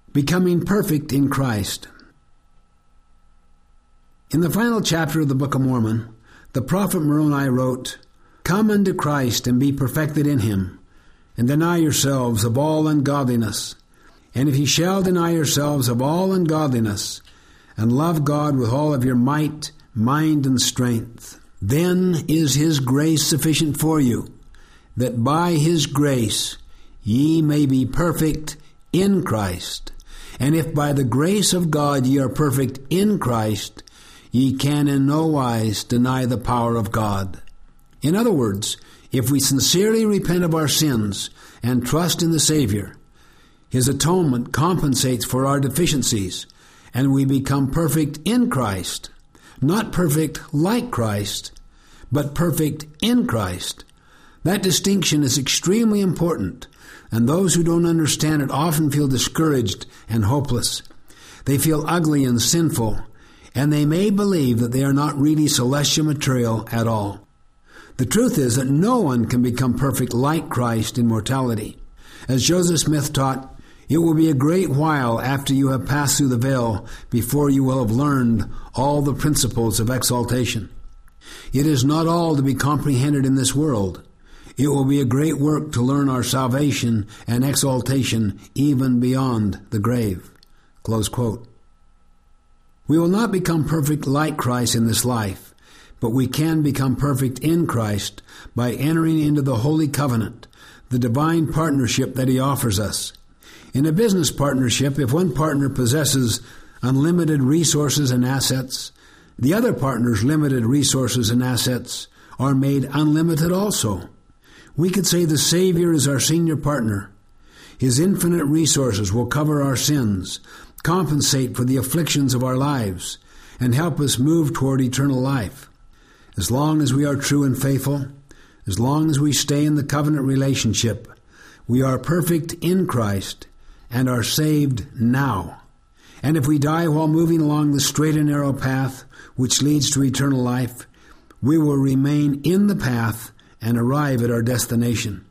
Becoming perfect in Christ. In the final chapter of the Book of Mormon, the prophet Moroni wrote, "Come unto Christ and be perfected in him, and deny yourselves of all ungodliness. And if ye shall deny yourselves of all ungodliness, and love God with all of your might, mind, and strength, then is his grace sufficient for you, that by his grace ye may be perfect in Christ. And if by the grace of God ye are perfect in Christ, ye can in no wise deny the power of God." In other words, if we sincerely repent of our sins and trust in the Savior, his atonement compensates for our deficiencies, and we become perfect in Christ. Not perfect like Christ, but perfect in Christ. That distinction is extremely important, and those who don't understand it often feel discouraged and hopeless. They feel ugly and sinful, and they may believe that they are not really celestial material at all. The truth is that no one can become perfect like Christ in mortality. As Joseph Smith taught, it will be a great while after you have passed through the veil before you will have learned all the principles of exaltation. It is not all to be comprehended in this world. It will be a great work to learn our salvation and exaltation even beyond the grave." Close quote. We will not become perfect like Christ in this life, but we can become perfect in Christ by entering into the Holy Covenant, the divine partnership that he offers us. In a business partnership, if one partner possesses unlimited resources and assets, the other partner's limited resources and assets are made unlimited also. We could say the Savior is our senior partner. His infinite resources will cover our sins, compensate for the afflictions of our lives, and help us move toward eternal life. As long as we are true and faithful, as long as we stay in the covenant relationship, we are perfect in Christ and are saved now. And if we die while moving along the straight and narrow path which leads to eternal life, we will remain in the path and arrive at our destination.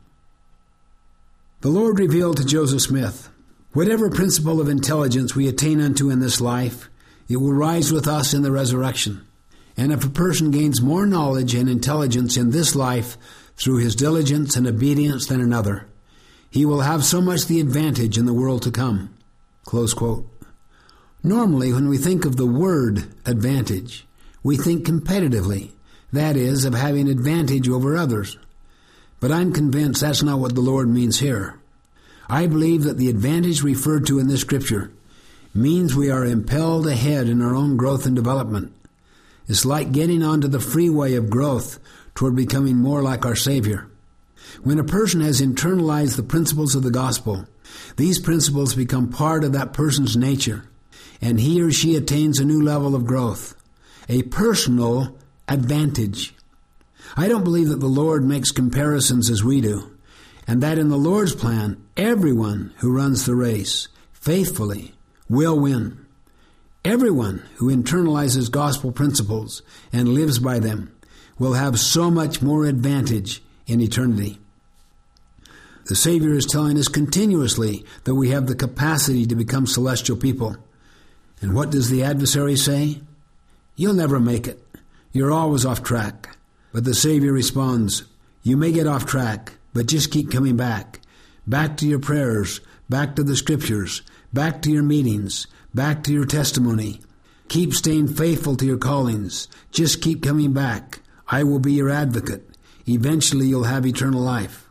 The Lord revealed to Joseph Smith, "Whatever principle of intelligence we attain unto in this life, it will rise with us in the resurrection. And if a person gains more knowledge and intelligence in this life through his diligence and obedience than another, he will have so much the advantage in the world to come." Close quote. Normally, when we think of the word advantage, we think competitively, that is, of having advantage over others. But I'm convinced that's not what the Lord means here. I believe that the advantage referred to in this scripture means we are impelled ahead in our own growth and development. It's like getting onto the freeway of growth toward becoming more like our Savior. When a person has internalized the principles of the gospel, these principles become part of that person's nature, and he or she attains a new level of growth, a personal advantage. I don't believe that the Lord makes comparisons as we do, and that in the Lord's plan, everyone who runs the race faithfully will win. Everyone who internalizes gospel principles and lives by them will have so much more advantage in eternity. The Savior is telling us continuously that we have the capacity to become celestial people. And what does the adversary say? "You'll never make it. You're always off track." But the Savior responds, "You may get off track, but just keep coming back. Back to your prayers, back to the scriptures, back to your meetings, back to your testimony. Keep staying faithful to your callings. Just keep coming back. I will be your advocate. Eventually you'll have eternal life."